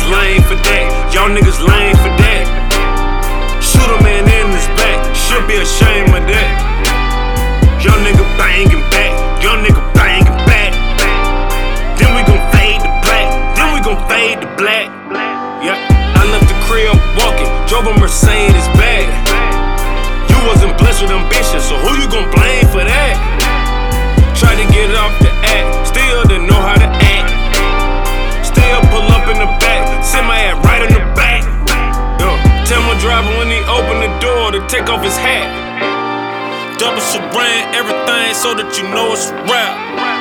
lame for that. Y'all niggas lame for that. Shoot a man in his back, should be ashamed of that. Young nigga banging back, young nigga banging back. Then we gon' fade to black, then we gon' fade to black. Yeah, I left the crib walking, drove a Mercedes bag. You wasn't blessed with ambition, so who you gon' blame for that? Tried to get off the act, still didn't know how to act. Still pull up in the back, send my ass right in the back. Tell my driver when he open the door to take off his hat. Double saran, everything so that you know it's a rap.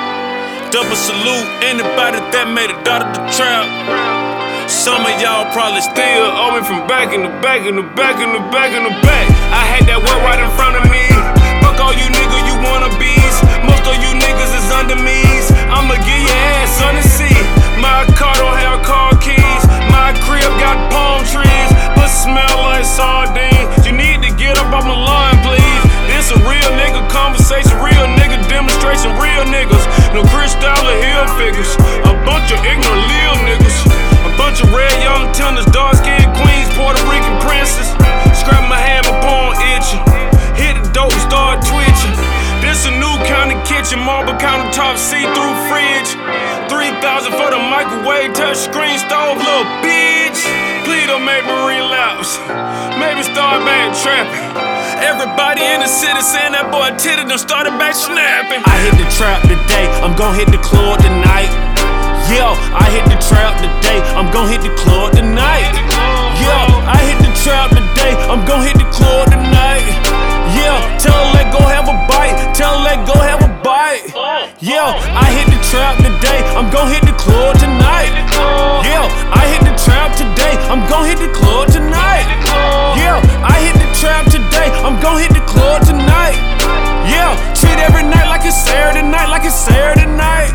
Double salute anybody that made it out of the trap. Some of y'all probably still owe me from back in the back, in the back, in the back, in the back. I had that work right in front of me. Fuck all you niggas, you wannabes. Most of you niggas is under me's. I'ma give your ass on the seat. My car don't have car keys. My crib got palm trees, but smell like sardines. You need to get up on my line, please. This a real nigga conversation, real nigga demonstration, real niggas. No Crystal or Hill figures. A bunch of ignorant lil niggas. A bunch of red young tenders, dark skinned queens, Puerto Rican princes. Scrap my hand, my palm itching. Hit the dope and start twitching. This a new kind of kitchen, marble countertop, see-through fridge. 3,000 for the microwave, touch screen stove, little bitch. Please don't make me relapse. Maybe start back trapping. Everybody in the city saying that boy titty done started back snapping. I hit the trap today, I'm gon' hit the club tonight. Yo, I hit the trap today, I'm gon' hit the club tonight. Yo, I hit the trap today, I'm gon' hit the club tonight. Yeah, tell her let go have a bite, tell her let go have a bite. Yeah, I hit the trap today, I'm gon' hit the club tonight. Yeah, I hit the trap today, I'm gon' hit the club tonight. Yeah, I hit the trap today, I'm gon' hit the club tonight. Yeah, treat every night like it's Saturday night, like it's Saturday night.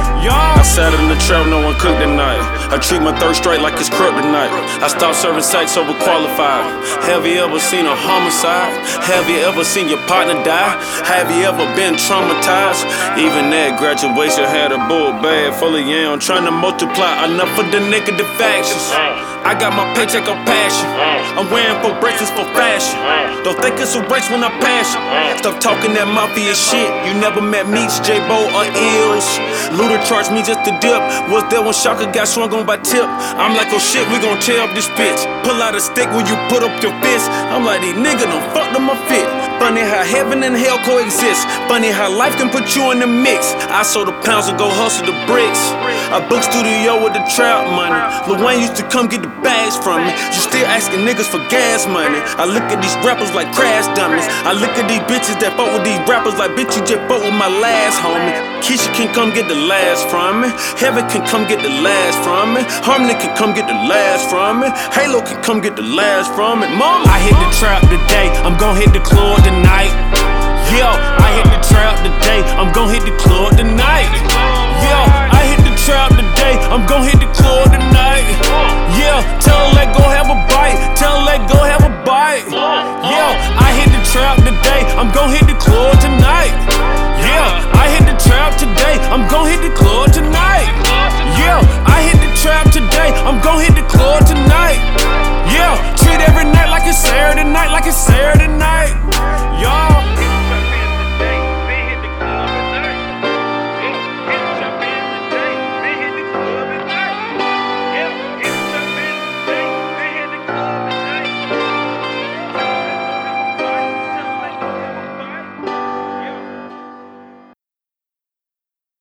I sat in the trap, no one cooked tonight. I treat my third straight like it's kryptonite. I stopped serving sex overqualified. Have you ever seen a homicide? Have you ever seen your partner die? Have you ever been traumatized? Even at graduation had a bull bag full of yam, trying to multiply enough for the negative factions. I got my paycheck on passion. I'm wearing 4 bracelets for fashion. Don't think it's a race when I pass you. Stop talking that mafia shit. You never met Meeks, J-Bo, or Ills. Luda charged me just to dip. Was there when Shaka got swung on by Tip? I'm like, oh shit, we gon' tear up this bitch. Pull out a stick when you put up your fist. I'm like, these niggas done fucked up my fit. Funny how heaven and hell coexist. Funny how life can put you in the mix. I sold the pounds and go hustle the bricks. I booked studio with the trap money. Lil Wayne used to come get the bags from me. You still asking niggas for gas money. I look at these rappers like crash dummies. I look at these bitches that fuck with these rappers like, bitch, you just fuck with my last homie. Keisha can come get the last from me. Heaven can come get the last from me. Harmony can come get the last from me. Halo can come get the last from me. Mama, I hit the trap today, I'm gon' hit the club tonight. Yo, I hit the trap today, I'm gon' hit the club tonight.